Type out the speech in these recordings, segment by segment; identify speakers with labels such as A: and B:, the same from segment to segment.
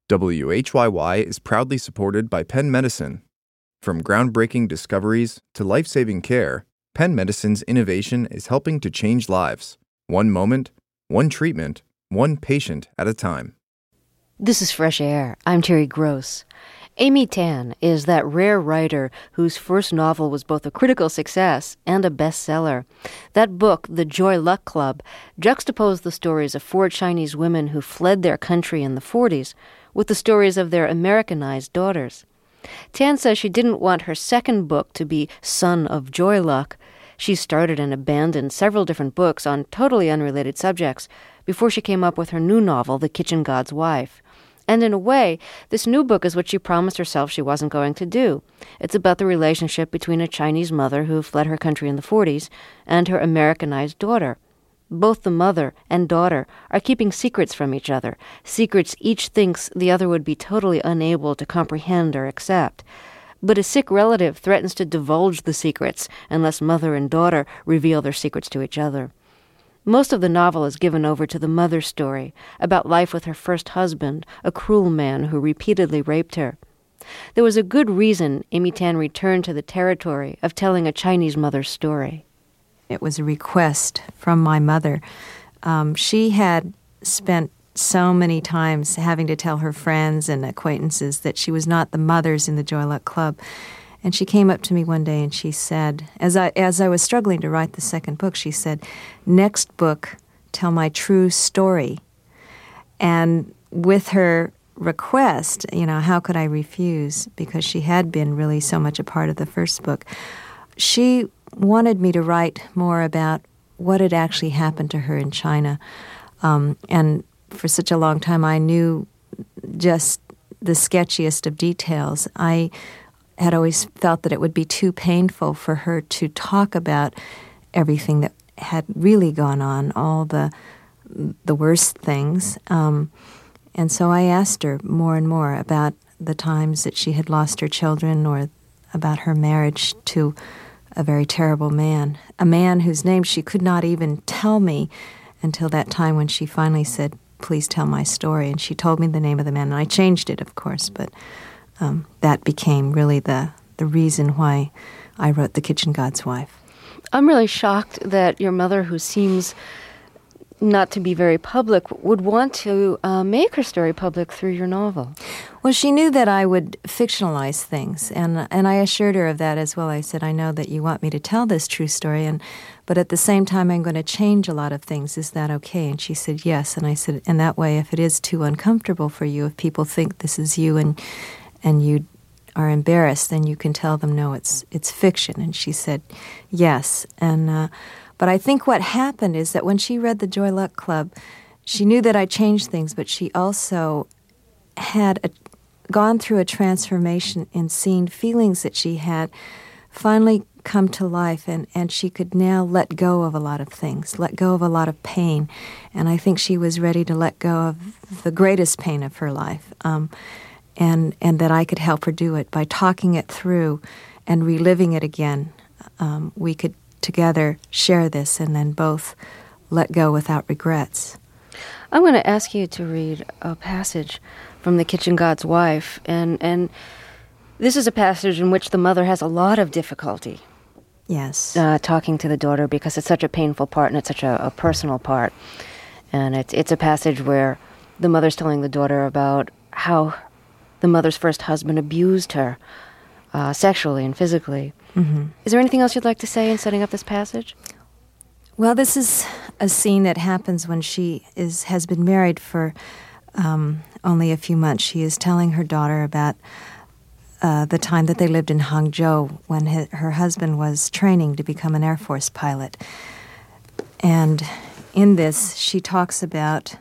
A: WHYY is proudly supported by Penn Medicine. From groundbreaking discoveries to life-saving care, Penn Medicine's innovation is helping to change lives. One moment, one treatment, one patient at a time.
B: This is Fresh Air. I'm Terry Gross. Amy Tan is that rare writer whose first novel was both a critical success and a bestseller. That book, The Joy Luck Club, juxtaposed the stories of 4 Chinese women who fled their country in the 40s with the stories of their Americanized daughters. Tan says she didn't want her second book to be Son of Joy Luck. She started and abandoned several different books on totally unrelated subjects before she came up with her new novel, The Kitchen God's Wife. And in a way, this new book is what she promised herself she wasn't going to do. It's about the relationship between a Chinese mother who fled her country in the 40s and her Americanized daughter. Both the mother and daughter are keeping secrets from each other, secrets each thinks the other would be totally unable to comprehend or accept. But a sick relative threatens to divulge the secrets unless mother and daughter reveal their secrets to each other. Most of the novel is given over to the mother's story, about life with her first husband, a cruel man who repeatedly raped her. There was a good reason Amy Tan returned to the territory of telling a Chinese mother's story.
C: It was a request from my mother. She had spent so many times having to tell her friends and acquaintances that she was not the mothers in the Joy Luck Club. And she came up to me one day and she said, as I was struggling to write the second book, she said, "Next book, tell my true story." And with her request, how could I refuse? Because she had been really so much a part of the first book. She wanted me to write more about what had actually happened to her in China. And for such a long time, I knew just the sketchiest of details. I had always felt that it would be too painful for her to talk about everything that had really gone on, all the worst things. And so I asked her more and more about the times that she had lost her children or about her marriage to a very terrible man, a man whose name she could not even tell me until that time when she finally said, "Please tell my story." And she told me the name of the man, and I changed it, of course, but that became really the reason why I wrote The Kitchen God's Wife.
B: I'm really shocked that your mother, who seems not to be very public, would want to make her story public through your novel.
C: Well, she knew that I would fictionalize things, and I assured her of that as well. I said, "I know that you want me to tell this true story, but at the same time I'm going to change a lot of things. Is that okay?" And she said, "Yes." And I said, "In that way, if it is too uncomfortable for you, if people think this is you and you are embarrassed, then you can tell them, no, it's fiction." And she said, "Yes." But I think what happened is that when she read The Joy Luck Club, she knew that I changed things, but she also had gone through a transformation in seeing feelings that she had finally come to life, and she could now let go of a lot of things, let go of a lot of pain. And I think she was ready to let go of the greatest pain of her life. And that I could help her do it by talking it through and reliving it again. We could together share this and then both let go without regrets.
B: I'm going to ask you to read a passage from The Kitchen God's Wife, and this is a passage in which the mother has a lot of difficulty.
C: Yes.
B: Talking to the daughter because it's such a painful part and it's such a personal part. And it's a passage where the mother's telling the daughter about how the mother's first husband abused her sexually and physically. Mm-hmm. Is there anything else you'd like to say in setting up this passage?
C: Well, this is a scene that happens when she has been married for only a few months. She is telling her daughter about the time that they lived in Hangzhou when her husband was training to become an Air Force pilot. And in this, she talks about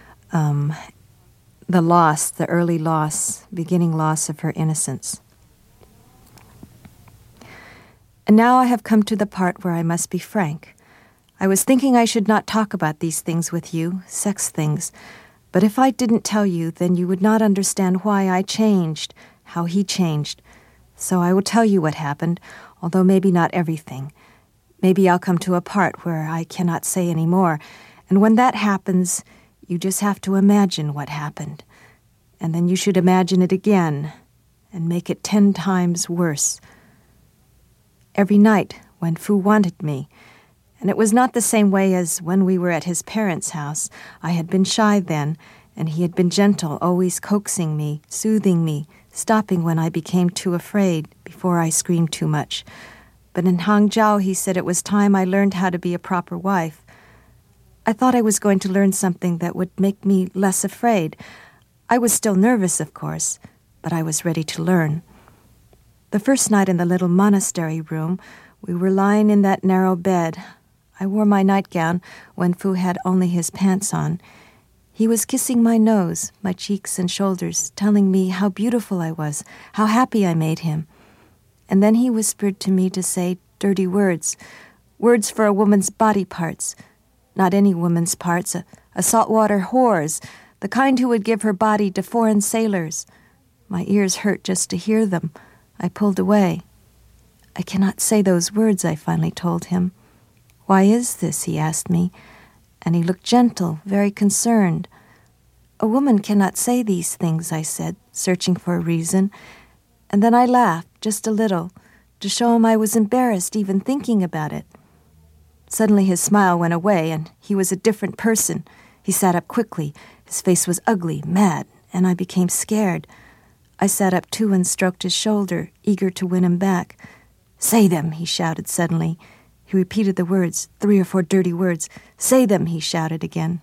C: the loss, the early loss, beginning loss of her innocence. "And now I have come to the part where I must be frank. I was thinking I should not talk about these things with you, sex things, but if I didn't tell you, then you would not understand why I changed, how he changed. So I will tell you what happened, although maybe not everything. Maybe I'll come to a part where I cannot say any more, and when that happens, you just have to imagine what happened. and then you should imagine it again and make it 10 times worse. Every night when Fu wanted me, and it was not the same way as when we were at his parents' house. I had been shy then, and he had been gentle, always coaxing me, soothing me, stopping when I became too afraid, before I screamed too much. But in Hangzhou, he said it was time I learned how to be a proper wife. I thought I was going to learn something that would make me less afraid. I was still nervous, of course, but I was ready to learn. The first night in the little monastery room, we were lying in that narrow bed. I wore my nightgown when Fu had only his pants on. He was kissing my nose, my cheeks and shoulders, telling me how beautiful I was, how happy I made him. And then he whispered to me to say dirty words, words for a woman's body parts. Not any woman's parts, a saltwater whore's, the kind who would give her body to foreign sailors. My ears hurt just to hear them. I pulled away. I cannot say those words, I finally told him. Why is this, he asked me, and he looked gentle, very concerned. A woman cannot say these things, I said, searching for a reason, and then I laughed, just a little, to show him I was embarrassed even thinking about it. Suddenly his smile went away, and he was a different person. He sat up quickly. His face was ugly, mad, and I became scared. I sat up too and stroked his shoulder, eager to win him back. Say them, he shouted suddenly. He repeated the words, 3 or 4 dirty words. Say them, he shouted again.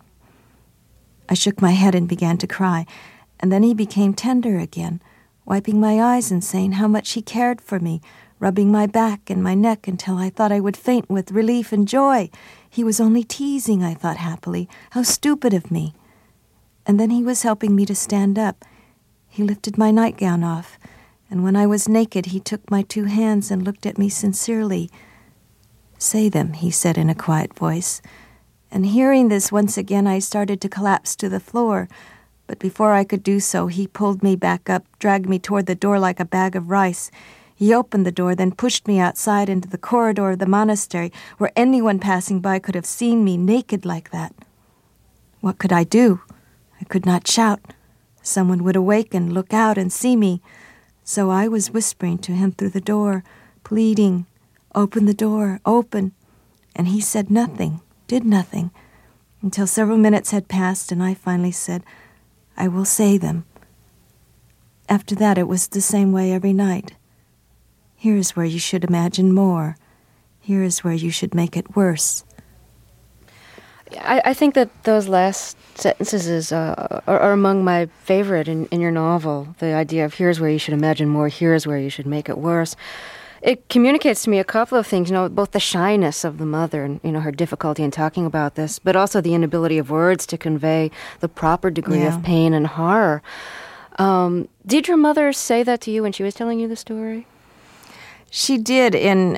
C: I shook my head and began to cry, and then he became tender again, wiping my eyes and saying how much he cared for me, rubbing my back and my neck until I thought I would faint with relief and joy. He was only teasing, I thought happily. How stupid of me. And then he was helping me to stand up. He lifted my nightgown off, and when I was naked, he took my 2 hands and looked at me sincerely. Say them, he said in a quiet voice. And hearing this once again, I started to collapse to the floor. But before I could do so, he pulled me back up, dragged me toward the door like a bag of rice. He opened the door, then pushed me outside into the corridor of the monastery, where anyone passing by could have seen me naked like that. What could I do? I could not shout. Someone would awaken, look out, and see me. So I was whispering to him through the door, pleading, open the door, open. And he said nothing, did nothing, until several minutes had passed, and I finally said, I will say them. After that, it was the same way every night. Here is where you should imagine more. Here is where you should make it worse.
B: I think that those last sentences are among my favorite in your novel. The idea of here's where you should imagine more, here's where you should make it worse. It communicates to me a couple of things, both the shyness of the mother and, her difficulty in talking about this, but also the inability of words to convey the proper degree of pain and horror. Did your mother say that to you when she was telling you the story?
C: She did in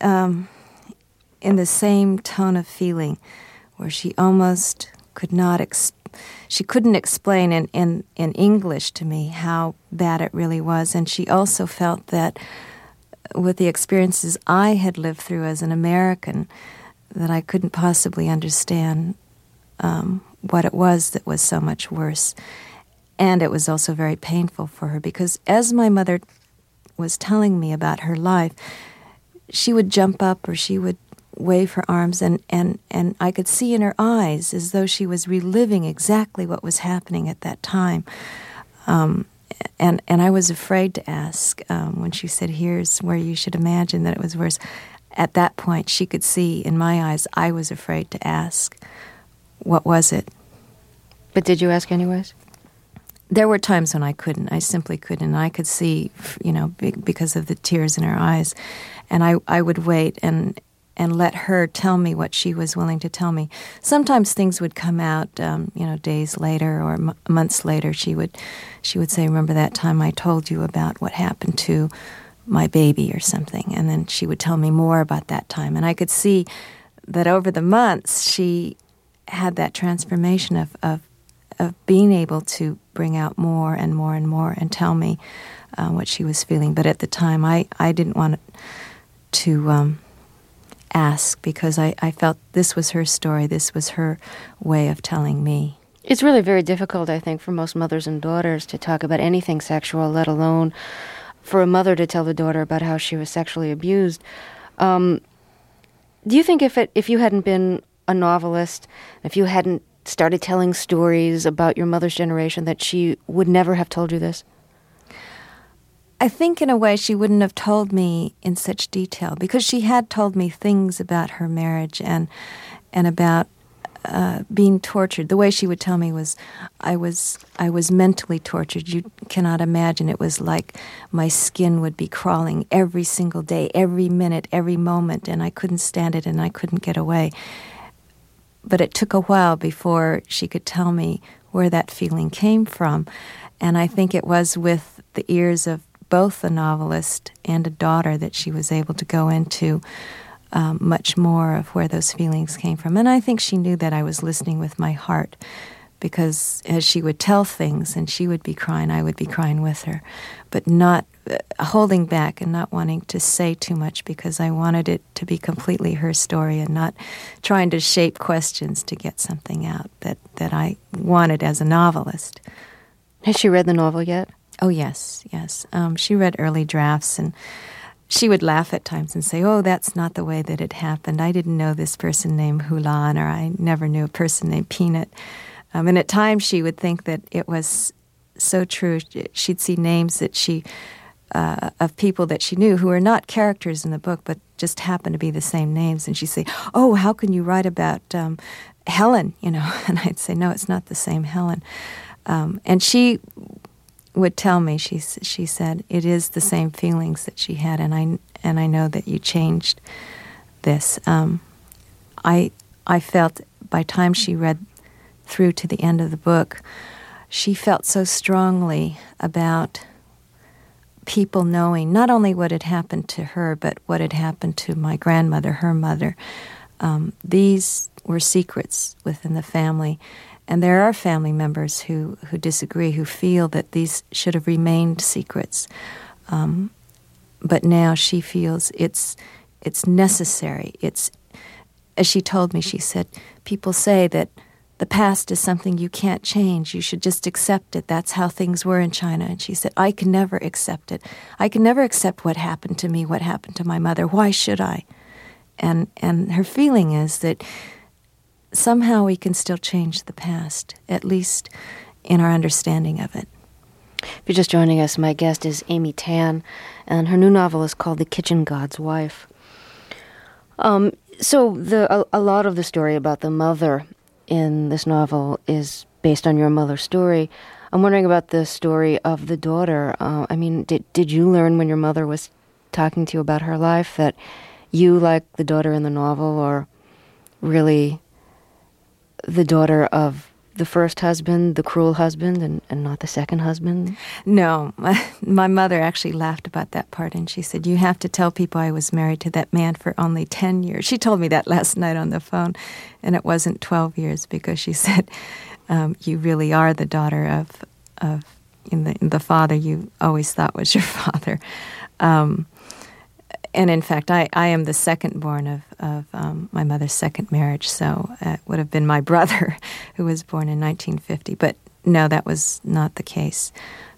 C: the same tone of feeling, where she almost could not she couldn't explain in English to me how bad it really was, and she also felt that with the experiences I had lived through as an American, that I couldn't possibly understand what it was that was so much worse. And it was also very painful for her, because as my mother was telling me about her life, she would jump up or she would wave her arms, and I could see in her eyes as though she was reliving exactly what was happening at that time. And I was afraid to ask when she said, here's where you should imagine that it was worse. At that point, she could see in my eyes I was afraid to ask, what was it?
B: But did you ask anyways?
C: There were times when I couldn't. I simply couldn't. And I could see, because of the tears in her eyes. And I would wait and let her tell me what she was willing to tell me. Sometimes things would come out, days later or months later. She would say, remember that time I told you about what happened to my baby or something? And then she would tell me more about that time. And I could see that over the months she had that transformation of being able to bring out more and more and more and tell me what she was feeling. But at the time, I didn't want to ask, because I felt this was her story, this was her way of telling me.
B: It's really very difficult, I think, for most mothers and daughters to talk about anything sexual, let alone for a mother to tell the daughter about how she was sexually abused. Do you think if you hadn't been a novelist, if you hadn't started telling stories about your mother's generation, that she would never have told you this?
C: I think in a way she wouldn't have told me in such detail, because she had told me things about her marriage and about being tortured. The way she would tell me was, I was mentally tortured. You cannot imagine. It was like my skin would be crawling every single day, every minute, every moment, and I couldn't stand it and I couldn't get away. But it took a while before she could tell me where that feeling came from. And I think it was with the ears of both a novelist and a daughter that she was able to go into much more of where those feelings came from. And I think she knew that I was listening with my heart, because as she would tell things and she would be crying, I would be crying with her, but not holding back and not wanting to say too much, because I wanted it to be completely her story and not trying to shape questions to get something out that I wanted as a novelist.
B: Has she read the novel yet?
C: Oh, yes. She read early drafts, and she would laugh at times and say, oh, that's not the way that it happened. I didn't know this person named Hulan, or I never knew a person named Peanut. And at times she would think that it was so true. She'd see names that of people that she knew who were not characters in the book, but just happened to be the same names. And she'd say, oh, how can you write about Helen? And I'd say, no, it's not the same Helen. And she would tell me, she said, it is the same feelings that she had, and I know that you changed this. I felt by the time she read through to the end of the book, she felt so strongly about people knowing not only what had happened to her, but what had happened to my grandmother, her mother. These were secrets within the family. And there are family members who disagree, who feel that these should have remained secrets. But now she feels it's necessary. It's, as she told me, she said, people say that the past is something you can't change. You should just accept it. That's how things were in China. And she said, I can never accept it. I can never accept what happened to me, what happened to my mother. Why should I? And her feeling is that somehow we can still change the past, at least in our understanding of it.
B: If you're just joining us, my guest is Amy Tan, and her new novel is called The Kitchen God's Wife. So a lot of the story about the mother in this novel is based on your mother's story. I'm wondering about the story of the daughter. Did you learn when your mother was talking to you about her life that you, like the daughter in the novel, are really the daughter of the first husband, the cruel husband, and not the second husband?
C: No. My mother actually laughed about that part, and she said, you have to tell people I was married to that man for only 10 years. She told me that last night on the phone, and it wasn't 12 years, because she said, you really are the daughter of the father you always thought was your father. And in fact, I am the second born of my mother's second marriage, so it would have been my brother who was born in 1950. But no, that was not the case.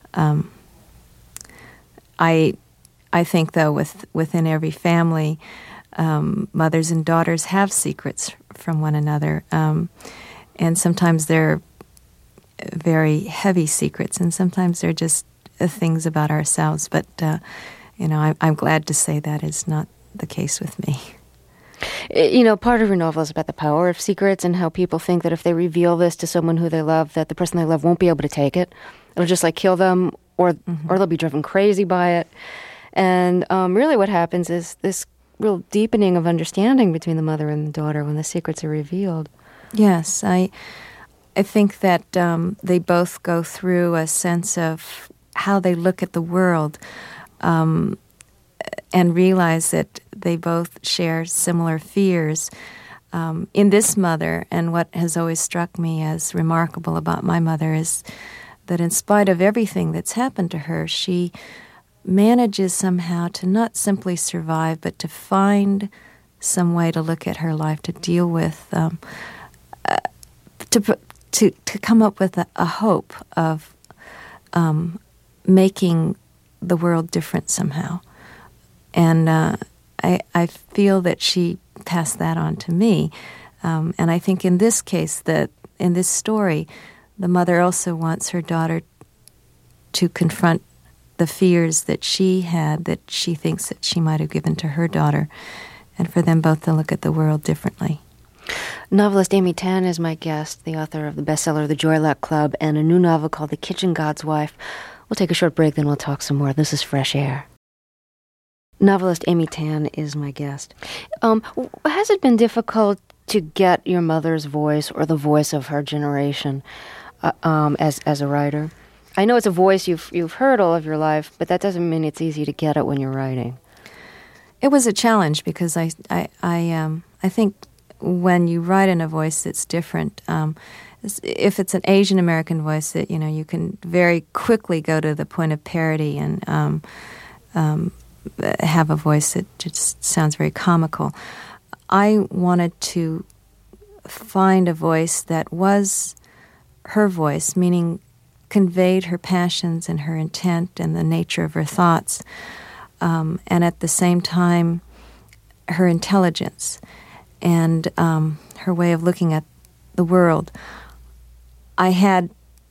C: I think, though, within every family, mothers and daughters have secrets from one another, and sometimes they're very heavy secrets, and sometimes they're just things about ourselves. But I'm glad to say that is not the case with me.
B: Part of your novel is about the power of secrets and how people think that if they reveal this to someone who they love, that the person they love won't be able to take it. It'll just kill them, or they'll be driven crazy by it. And really what happens is this real deepening of understanding between the mother and the daughter when the secrets are revealed.
C: Yes, I think that they both go through a sense of how they look at the world, and realize that they both share similar fears. In this mother, and what has always struck me as remarkable about my mother is that in spite of everything that's happened to her, she manages somehow to not simply survive, but to find some way to look at her life, to deal with, to come up with a hope of making the world different somehow. And I feel that she passed that on to me. And I think in this case, that in this story, the mother also wants her daughter to confront the fears that she had, that she thinks that she might have given to her daughter, and for them both to look at the world differently.
B: Novelist Amy Tan is my guest, the author of the bestseller The Joy Luck Club and a new novel called The Kitchen God's Wife. We'll take a short break, then we'll talk some more. This is Fresh Air. Novelist Amy Tan is my guest. Has it been difficult to get your mother's voice or the voice of her generation as a writer? I know it's a voice you've heard all of your life, but that doesn't mean it's easy to get it when you're writing.
C: It was a challenge because I think when you write in a voice that's different, if it's an Asian American voice, that you can very quickly go to the point of parody and have a voice that just sounds very comical. I wanted to find a voice that was her voice, meaning conveyed her passions and her intent and the nature of her thoughts, and at the same time her intelligence and her way of looking at the world. I had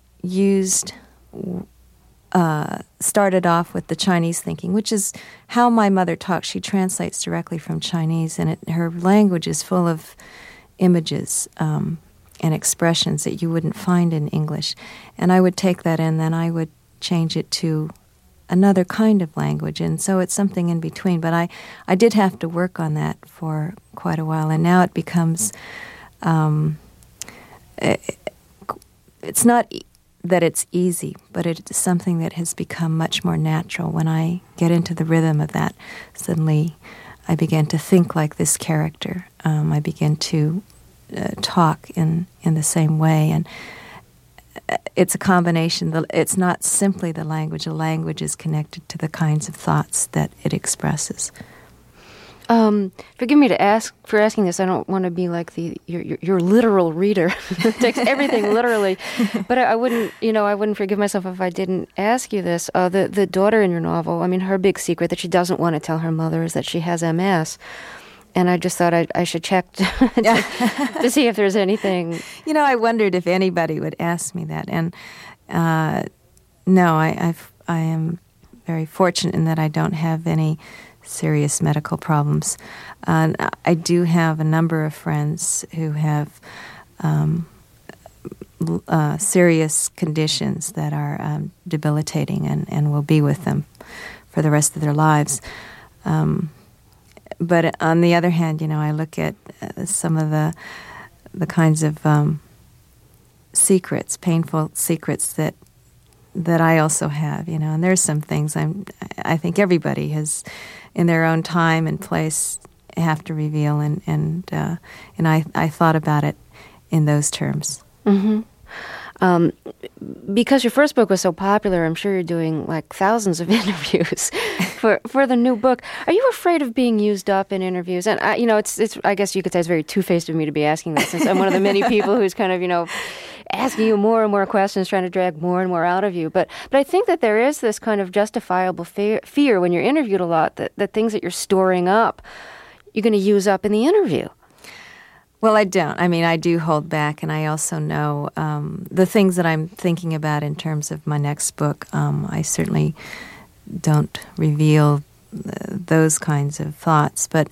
C: started off with the Chinese thinking, which is how my mother talks. She translates directly from Chinese, and her language is full of images and expressions that you wouldn't find in English. And I would take that and then I would change it to another kind of language. And so it's something in between. But I did have to work on that for quite a while. And now it becomes, it's not that it's easy, but it's something that has become much more natural. When I get into the rhythm of that, suddenly I begin to think like this character. I begin to talk in the same way, and it's a combination. It's not simply the language. The language is connected to the kinds of thoughts that it expresses.
B: Forgive me for asking this. I don't want to be like your literal reader who takes everything literally, but I wouldn't forgive myself if I didn't ask you this. The daughter in your novel, I mean, her big secret that she doesn't want to tell her mother is that she has MS. And I just thought I should check to see if there's anything.
C: I wondered if anybody would ask me that. And no, I am very fortunate in that I don't have any serious medical problems. I do have a number of friends who have serious conditions that are debilitating and will be with them for the rest of their lives. But on the other hand, I look at some of the kinds of secrets, painful secrets that I also have, and there's some things I think everybody has, in their own time and place, have to reveal, and I thought about it in those terms.
B: Mm-hmm. Because your first book was so popular, I'm sure you're doing like thousands of interviews for the new book. Are you afraid of being used up in interviews? And it's I guess you could say it's very two-faced of me to be asking that, since I'm one of the many people who's kind of asking you more and more questions, trying to drag more and more out of you. But I think that there is this kind of justifiable fear when you're interviewed a lot that things that you're storing up, you're going to use up in the interview.
C: Well, I don't. I mean, I do hold back, and I also know the things that I'm thinking about in terms of my next book. I certainly don't reveal those kinds of thoughts. But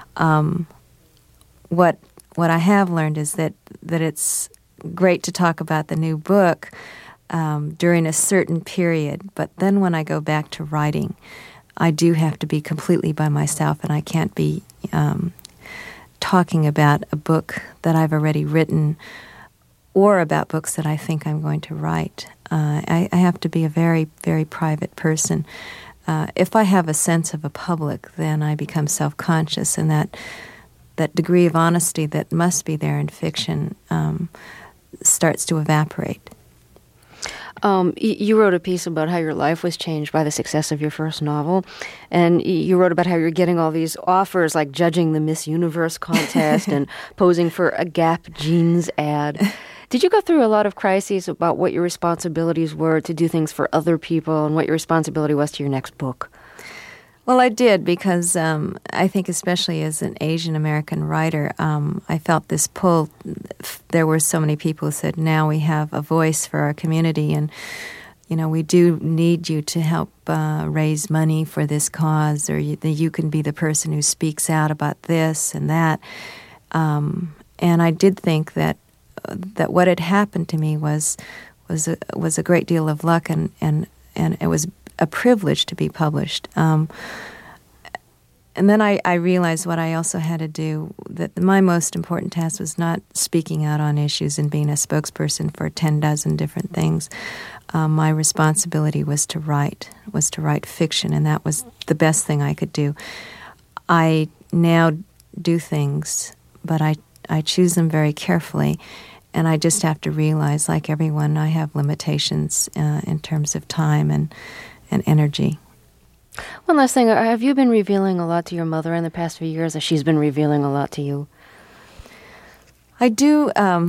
C: what I have learned is that it's great to talk about the new book during a certain period. But then when I go back to writing, I do have to be completely by myself, and I can't be talking about a book that I've already written or about books that I think I'm going to write. I have to be a very, very private person. If I have a sense of a public, then I become self-conscious, and that degree of honesty that must be there in fiction starts to evaporate.
B: You wrote a piece about how your life was changed by the success of your first novel, and you wrote about how you're getting all these offers, like judging the Miss Universe contest and posing for a Gap jeans ad. Did you go through a lot of crises about what your responsibilities were to do things for other people and what your responsibility was to your next book?
C: Well, I did because I think especially as an Asian American writer, I felt this pull. There were so many people who said, now we have a voice for our community and, we do need you to help raise money for this cause, or you can be the person who speaks out about this and that. And I did think that what had happened to me was a great deal of luck, and it was a privilege to be published. And then I realized what I also had to do, that my most important task was not speaking out on issues and being a spokesperson for 10 dozen different things. My responsibility was to write fiction, and that was the best thing I could do. I now do things, but I choose them very carefully, and I just have to realize, like everyone, I have limitations in terms of time and energy.
B: One last thing. Have you been revealing a lot to your mother in the past few years, or she's been revealing a lot to you?
C: I do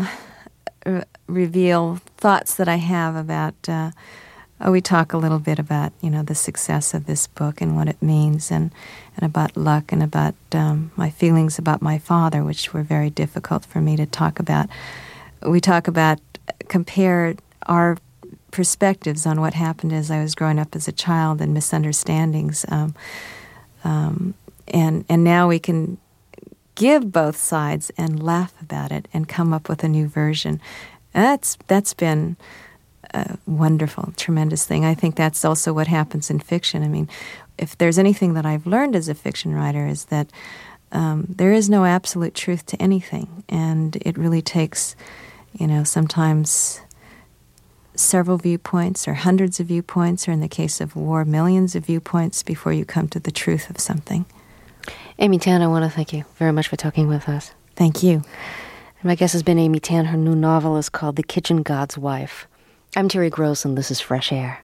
C: reveal thoughts that I have about, we talk a little bit about, the success of this book and what it means, and about luck, and about my feelings about my father, which were very difficult for me to talk about. We talk about, compare our perspectives on what happened as I was growing up as a child, and misunderstandings. And now we can give both sides and laugh about it and come up with a new version. That's been a wonderful, tremendous thing. I think that's also what happens in fiction. I mean, if there's anything that I've learned as a fiction writer, is that there is no absolute truth to anything, and it really takes, sometimes several viewpoints or hundreds of viewpoints, or in the case of war, millions of viewpoints before you come to the truth of something.
B: Amy Tan, I want to thank you very much for talking with us.
C: Thank you.
B: And my guest has been Amy Tan. Her new novel is called The Kitchen God's Wife. I'm Terry Gross, and this is Fresh Air.